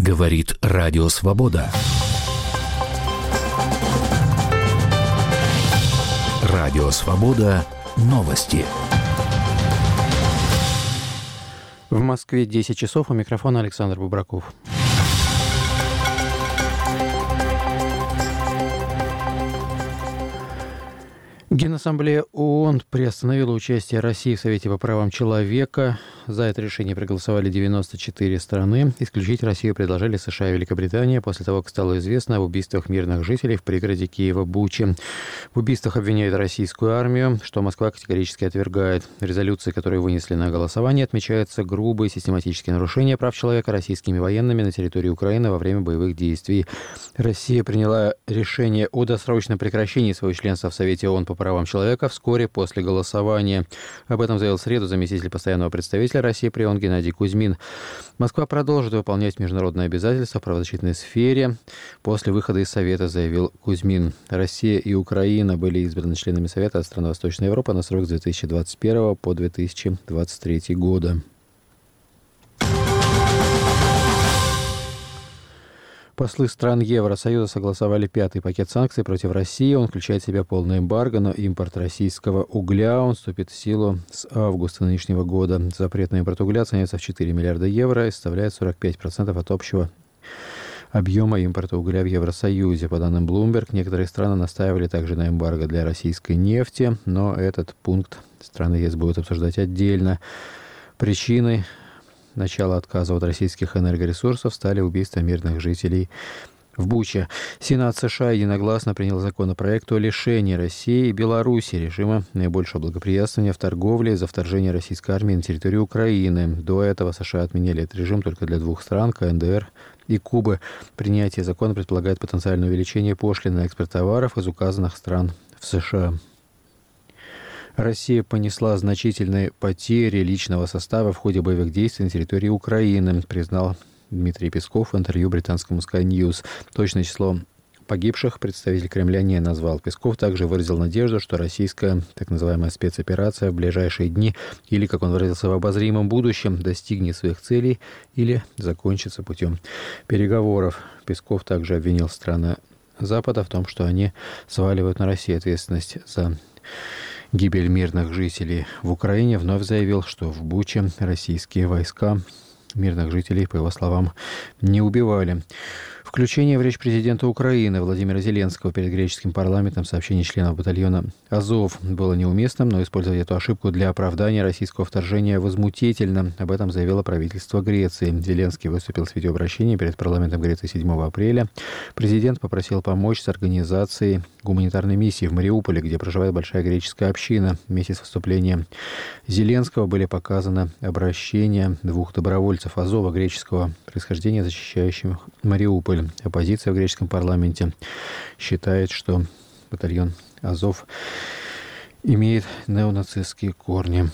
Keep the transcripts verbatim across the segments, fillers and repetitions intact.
Говорит Радио Свобода. Радио Свобода. Новости. В Москве десять часов. У микрофона Александр Бубраков. Генассамблея ООН приостановила участие России в Совете по правам человека. За это решение проголосовали девяносто четыре страны. Исключить Россию предложили США и Великобритания после того, как стало известно об убийствах мирных жителей в пригороде Киева Бучи. В убийствах обвиняют российскую армию, что Москва категорически отвергает. В резолюции, которую вынесли на голосование, отмечаются грубые систематические нарушения прав человека российскими военными на территории Украины во время боевых действий. Россия приняла решение о досрочном прекращении своего членства в Совете ООН по правам человека вскоре после голосования. Об этом заявил в среду заместитель постоянного представителя России при ООН Геннадий Кузьмин. Москва продолжит выполнять международные обязательства в правозащитной сфере после выхода из Совета, заявил Кузьмин. Россия и Украина были избраны членами Совета от стран Восточной Европы на срок с две тысячи двадцать первого по две тысячи двадцать третий года. Послы стран Евросоюза согласовали пятый пакет санкций против России. Он включает в себя полное эмбарго на импорт российского угля. Он вступит в силу с августа нынешнего года. Запрет на импорт угля оценивается в четыре миллиарда евро и составляет сорок пять процентов от общего объема импорта угля в Евросоюзе. По данным Bloomberg, некоторые страны настаивали также на эмбарго для российской нефти, но этот пункт страны ЕС будут обсуждать отдельно. Причиной начало отказа от российских энергоресурсов стали убийства мирных жителей в Буче. Сенат США единогласно принял законопроект о лишении России и Беларуси режима наибольшего благоприятствования в торговле из-за вторжения российской армии на территорию Украины. До этого США отменили этот режим только для двух стран – КНДР и Кубы. Принятие закона предполагает потенциальное увеличение пошлин на экспорт товаров из указанных стран в США. Россия понесла значительные потери личного состава в ходе боевых действий на территории Украины, признал Дмитрий Песков в интервью британскому Sky News. Точное число погибших представитель Кремля не назвал. Песков также выразил надежду, что российская так называемая спецоперация в ближайшие дни или, как он выразился, в обозримом будущем достигнет своих целей или закончится путем переговоров. Песков также обвинил страны Запада в том, что они сваливают на Россию ответственность за гибель мирных жителей в Украине. Вновь заявил, что в Буче российские войска мирных жителей, по его словам, не убивали. Включение в речь президента Украины Владимира Зеленского перед греческим парламентом сообщений членов батальона «Азов» было неуместным, но использовать эту ошибку для оправдания российского вторжения возмутительно. Об этом заявило правительство Греции. Зеленский выступил с видеообращением перед парламентом Греции седьмого апреля. Президент попросил помочь с организацией гуманитарной миссии в Мариуполе, где проживает большая греческая община. Вместе с выступлением Зеленского были показаны обращения двух добровольцев Азова греческого происхождения, защищающих Мариуполь. Оппозиция в греческом парламенте считает, что батальон Азов имеет неонацистские корни.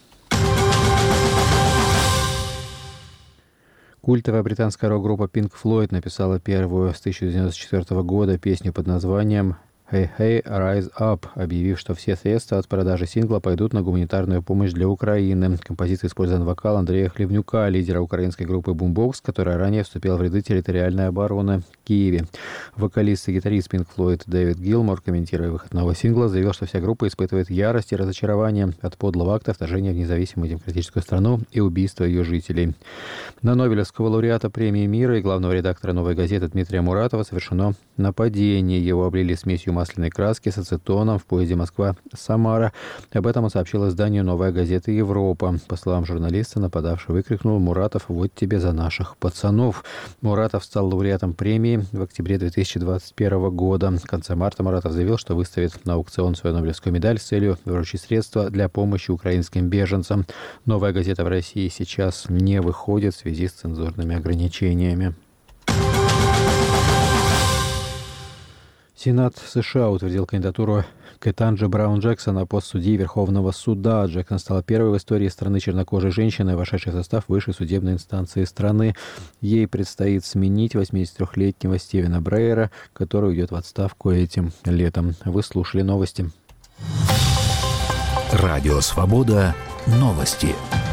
Культовая британская рок-группа Pink Floyd написала первую с тысяча девятьсот девяносто четвёртого года песню под названием «Hey, hey, rise up», объявив, что все средства от продажи сингла пойдут на гуманитарную помощь для Украины. Композиция использован вокал Андрея Хлевнюка, лидера украинской группы Boombox, которая ранее вступила в ряды территориальной обороны в Киеве. Вокалист и гитарист Pink Floyd Дэвид Гилмор, комментируя выход нового сингла, заявил, что вся группа испытывает ярость и разочарование от подлого акта вторжения в независимую демократическую страну и убийства ее жителей. На Нобелевского лауреата премии мира и главного редактора «Новой газеты» Дмитрия Муратова совершено нападение. Его облили смесью масляной краски с ацетоном в поезде Москва-Самара. Об этом он сообщил изданию «Новая газета Европа». По словам журналиста, нападавший выкрикнул: «Муратов, вот тебе за наших пацанов». Муратов стал лауреатом премии в октябре две тысячи двадцать первого года. В конце марта Муратов заявил, что выставит на аукцион свою Нобелевскую медаль с целью выручить средства для помощи украинским беженцам. «Новая газета» в России сейчас не выходит в связи с цензурными ограничениями. Сенат США утвердил кандидатуру Кэтанджи Браун-Джексон на пост судьи Верховного суда. Джексон стала первой в истории страны чернокожей женщиной, вошедшей в состав высшей судебной инстанции страны. Ей предстоит сменить восьмидесятитрёхлетнего Стивена Брейера, который уйдет в отставку этим летом. Вы слушали новости. Радио «Свобода». Новости.